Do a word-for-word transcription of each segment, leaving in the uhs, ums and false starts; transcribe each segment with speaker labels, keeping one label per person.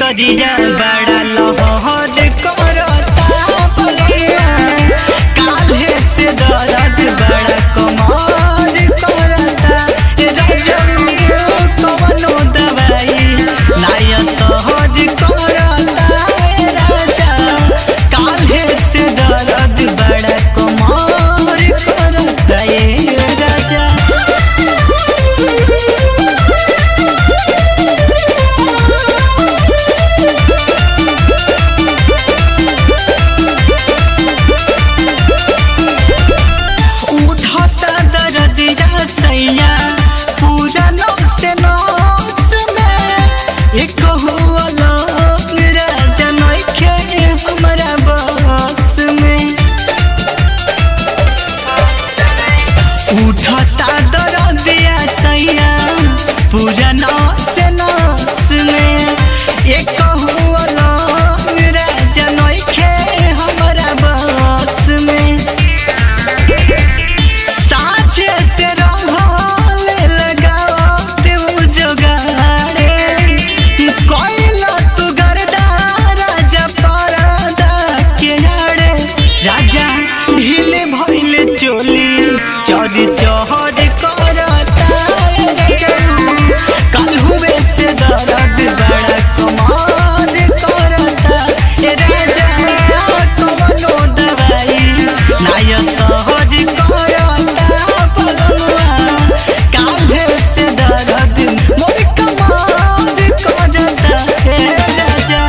Speaker 1: भितरिया बड़ा लहर करता बलिया काल्हे से दर्द बड़ा कमर करता रजनी कवनो दवाई नाया सहज करता राजा काल्हे से दर्द बड़ा कमर करता ये राजा उठता दर्दिया सैया पूरा नस नस में एक राजा नइखे हमरा बस में साझे से रहल लगाओ देव जोगाड़े कोइला तू गर्दा राजा परदा के आड़े राजा ढीले भइले चोली चौदी चौहद करता कल हुए से दर्द बड़ा कमाल करता राजा कवनो दवाई नाया सहज करता पलमुआ काल्हे से दर्द मोर कमाल करता राजा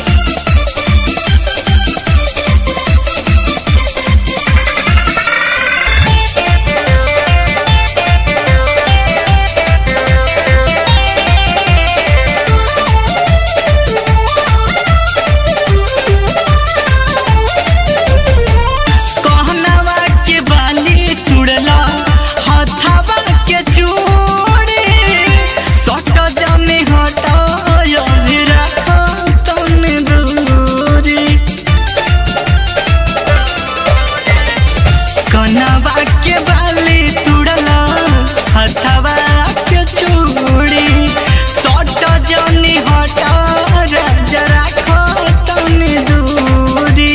Speaker 1: कनवा के बाली तुड़ला हथवा के चूड़ी सट जनी हटा राजा राखो तनी दूरी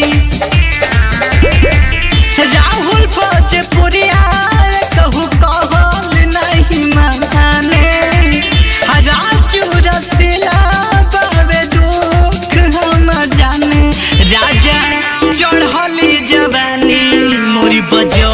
Speaker 1: राहुल भोजपुरिया कहू कहल नहीं माने राजू रसिला बाबे दुख हम जाने राजा चढ़ली जवानी मोरी बजो